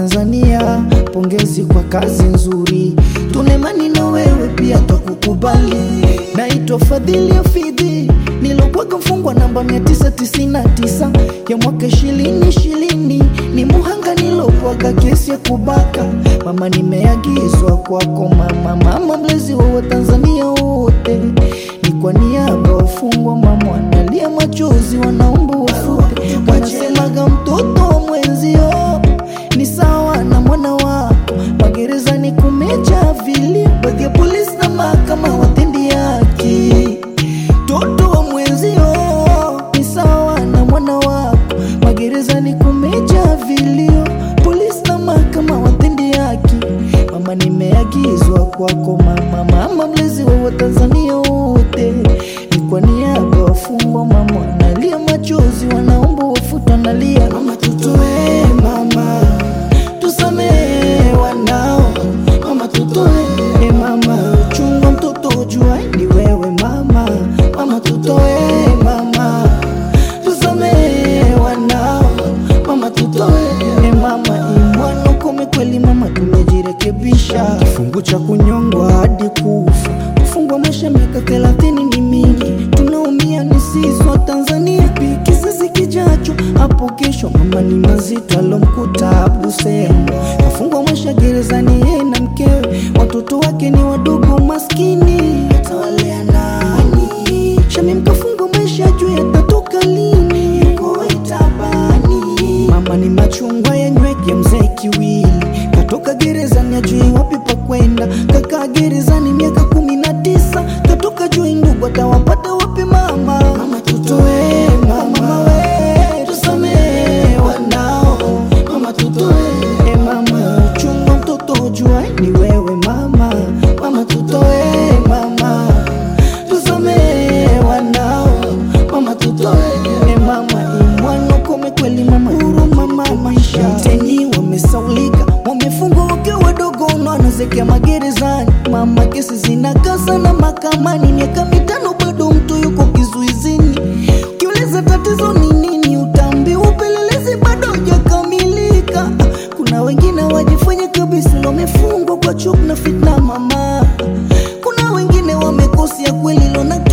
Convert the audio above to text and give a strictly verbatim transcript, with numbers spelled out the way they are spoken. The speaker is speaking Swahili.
Tanzania, pongezi kwa kazi nzuri. Tunemani na wewe pia tukukubali. Naitwa Fadhili Hafidhi, nilokuwa mfungwa namba mia tisa tisini na tisa ya mwaka ishirini ishirini. Ni muhanga nilokuwa kesi ya kubaka. Mama nimeagizwa kwako mama, mama mlezi wa Tanzania wote. Ni kwa niaba ya wafungwa mama wanalia machozi wanaomba wafute. Wanasemaga mtoto wa mwenzio ni sawa na mwana wako. Magerezani kumejaa vili, baadhi ya polisi na mahakama watendi haki. Mtoto wa mwenzio ni sawa na mwana wako. Magerezani kumejaa vilio, polisi na mahakama watendi haki. Mama nimeagizwa kwako mama, mama mlezi wa Tanzania wote. Ni kwa niaba ya wafungwa mama wanalia machozi wanaomba wafute wanalia. Mama tutoe mama, tusamehe wanao. Mama tutoe mama, chunga mtoto jua ni wewe mama. Mama tutoe mama, tusamehe wanao. Mama tutoe mama, imwano kome kweli mama tumejirekebisha. Kifungu cha kunyongwa hadi kufa, kufungwa maisha miaka thelathini ni mingi. Tunaumia ni sisi wa Tanzania, kizazi kijacho hapo kesho. Mama ni mazito alomkuta Abdu Semo, kafungwa maisha gerezani yeye na mkewe. Watoto wake ni wadogo maskini, atawalea nani? Shamim kafungwa maisha juu yatatoka lini? Yuko itabani. Mama ni machungwa ya nyweke ya mzee Kiwili, katoka gerezani ajui wapi pa kwenda. Kaka gerezani miaka kumi na tisa, katoka juu ndugu atawapata wapi mama? Mama tutoe mama we, tusamehe wanao. Mama tutoe mama, chunga mtoto jua ni wewe mama. Mama tutoe mama, tusamehe wanao. Mama tutoe mama, imwano kome kweli mama huruma mama. Mteni wamesaulika, wamefungwa wakiwa wadogo wanazekea magerezani. Mama kesi zinakasa na mahakamani, miaka mitano bado mtu yuko kizuizini. Ukiuliza tatizo ni nini utambi upelelezi bado hujakamilika. Kuna wengine wajifanya kabisa wamefungwa kwa chuki na fitna mama. Kuna wengine wamekosea kweli lona